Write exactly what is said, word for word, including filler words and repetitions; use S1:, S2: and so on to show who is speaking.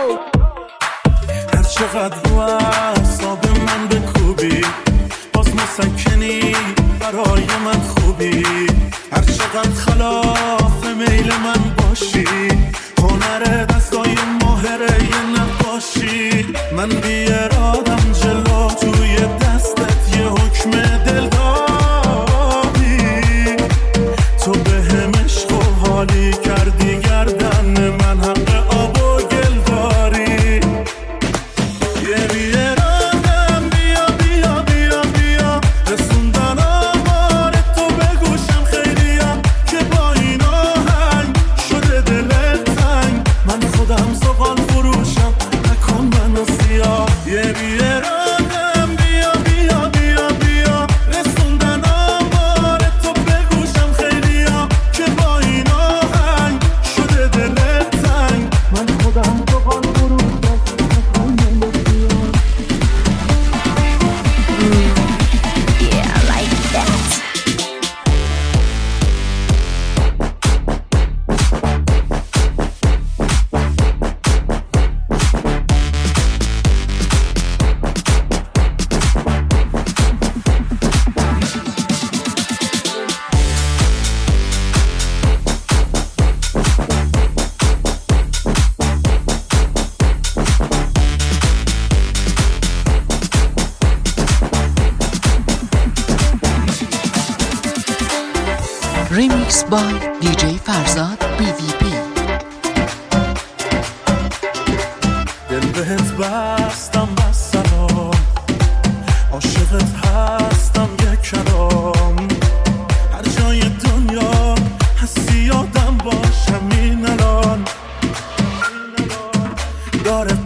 S1: هر چقدر رو اعصاب من بکوبی باز مسکنی برای من خوبی، هر چقدر خلاف میل من باشی، هنر دستای ماهره یه نباشی. من بی ارادم جلو توی دستت یه حکم دل دادی، تو به هم عشق و حالی کردی گردن من حق آب و گل داری. یه بی ارادم بیا بیا بیا بیا رسوندن آمار تو به گوشم خیلیم که با این آهنگ شده دلت تنگ، من خودم زغال فروشم نکن منو سیاه. یه بی ارادم بیا بیا بیا بیا رسوندن آمار تو به گوشم خیلیم که با این آهنگ شده دلت تنگ، من خودم زغال فروشم نکن منو سیاه.
S2: Yeah, I like that.
S3: Remix by دی جی فرزاد بی وی پی.
S1: دل بهت بستم بس سلام، عاشقت هستم یک کلام، هر جای دنیا هستی یادم باشم این الان، داره